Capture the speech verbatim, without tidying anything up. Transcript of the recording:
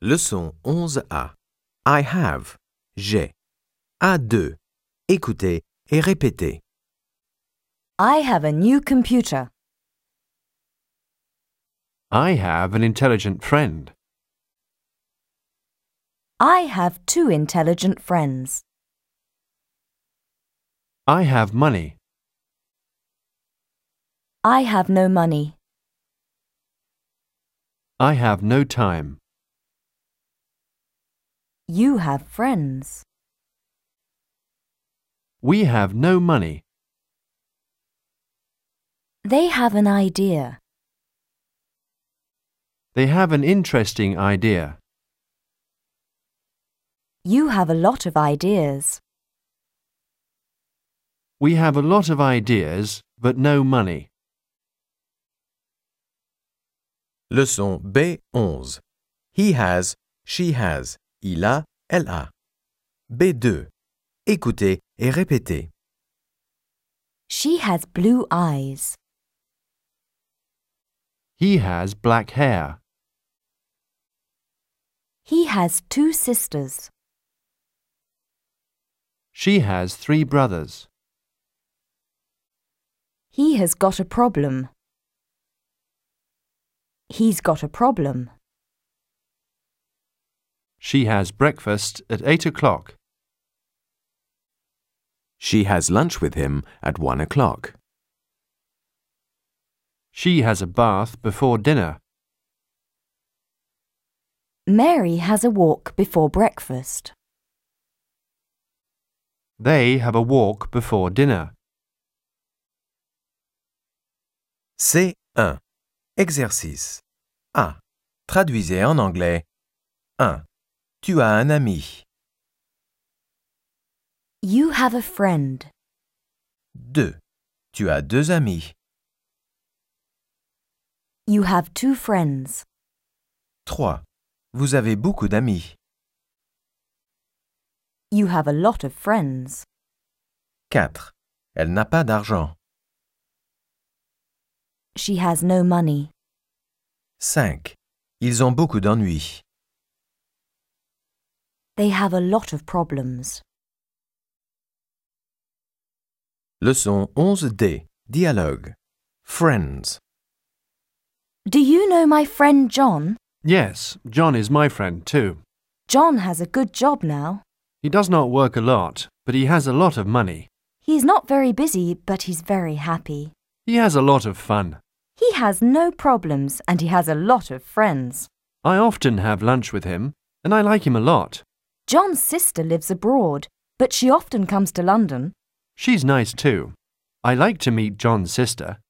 Leçon onze A. I have. J'ai. A deux. Écoutez et répétez. I have a new computer. I have an intelligent friend. I have two intelligent friends. I have money. I have no money. I have no time. You have friends. We have no money. They have an idea. They have an interesting idea. You have a lot of ideas. We have a lot of ideas, but no money. Leçon B onze. He has, she has. Il a, elle a. B deux. Écoutez et répétez. She has blue eyes. He has black hair. He has two sisters. She has three brothers. He has got a problem. He's got a problem. She has breakfast at eight o'clock. She has lunch with him at one o'clock. She has a bath before dinner. Mary has a walk before breakfast. They have a walk before dinner. C un. Exercice. A. Traduisez en anglais. un. Tu as un ami. You have a friend. deux. Tu as deux amis. You have two friends. trois. Vous avez beaucoup d'amis. You have a lot of friends. quatre. Elle n'a pas d'argent. She has no money. cinq. Ils ont beaucoup d'ennuis. They have a lot of problems. Leçon onze D. Dialogue. Friends. Do you know my friend John? Yes, John is my friend too. John has a good job now. He does not work a lot, but he has a lot of money. He's not very busy, but he's very happy. He has a lot of fun. He has no problems and he has a lot of friends. I often have lunch with him, and I like him a lot. John's sister lives abroad, but she often comes to London. She's nice too. I like to meet John's sister.